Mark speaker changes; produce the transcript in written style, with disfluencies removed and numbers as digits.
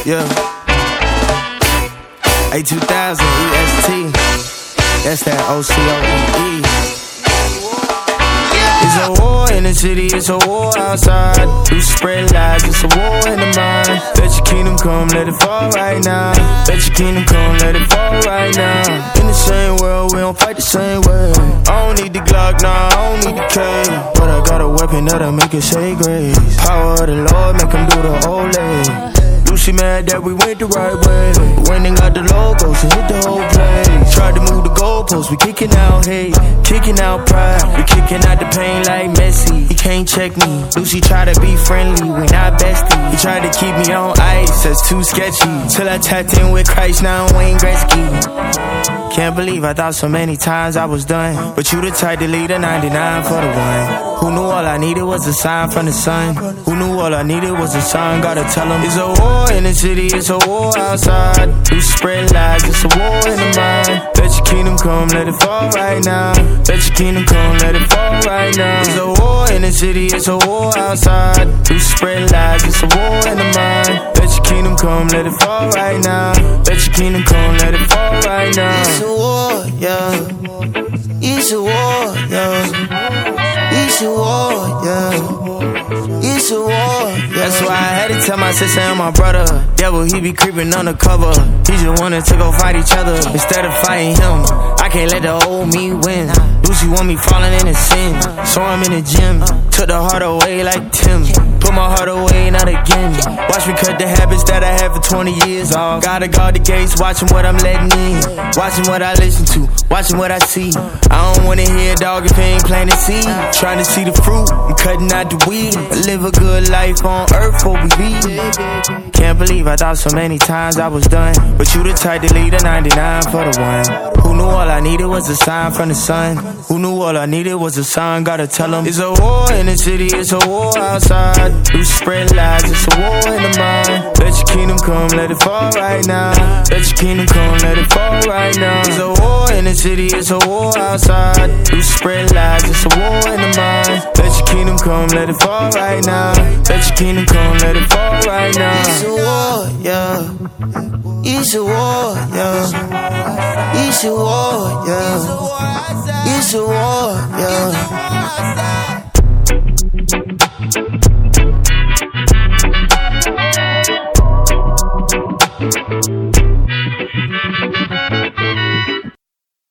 Speaker 1: yeah. A2000 EST, that's that OCOE. It's a war in the city, it's a war outside. You spread lies, it's a war in the mind. Let your kingdom come, let it fall right now. Let your kingdom come, let it fall right now. In the same world, we don't fight the same way. I don't need the Glock, nah, I don't need the K, but I got a weapon that'll make it say grace. Power of the Lord, make him do the whole leg. Lucy mad that we went the right way. Went and got the logos and hit the whole place. Tried to move the goalposts, we kicking out hate, kicking out pride, we kicking out the pain like Messi. He can't check me. Lucy tried to be friendly, we not besties. He tried to keep me on ice, that's too sketchy. Till I tapped in with Christ, now I'm Wayne Gretzky. Can't believe I thought so many times I was done, but you the type to lead a 99 for the one. Who knew all I needed was a sign from the sun? Who knew all I needed was a sign? Gotta tell him it's a war in the city, it's a war outside. You spread lies, it's a war in the mind. Let your kingdom come, let it fall right now. Let your kingdom come, let it fall right now. It's a war in the city, it's a war outside. You spread lies, it's a war in the mind. Let your kingdom come, let it fall right now. Let your kingdom come, let it fall right now.
Speaker 2: It's a war, yeah. It's a war, yeah. It's a war, yeah. It's a war, yeah.
Speaker 1: That's why I had to tell my sister and my brother. Devil, he be creeping undercover. He just wanted to go fight each other instead of fighting him. I can't let the old me win. Lucy want me falling into sin, so I'm in the gym. Took the heart away like Tim. Put my heart away, not again. Watch me cut the habits that I had for 20 years off. Gotta guard the gates, watching what I'm letting in. Watching what I listen to, watching what I see. I don't wanna hear a dog if he ain't planting seed. Trying to see the fruit, I'm cutting out the weed. Live a good life on earth before we leave. Can't believe I thought so many times I was done, but you the type to lead a 99 for the one. Who knew all I needed was a sign from the sun? Who knew all I needed was a sign? Gotta tell him it's a war in the city, it's a war outside. You spread lies, it's a war in the mind. Let your kingdom come, let it fall right now. Let your kingdom come, let it fall right now. It's a war in the city, it's a war outside. You spread lies, it's a war in the mind. Let your kingdom come, let it fall right now. Let your kingdom come, let it fall right now.
Speaker 2: It's a war, yeah. It's a war, yeah. It's a war, yeah. It's a war, yeah.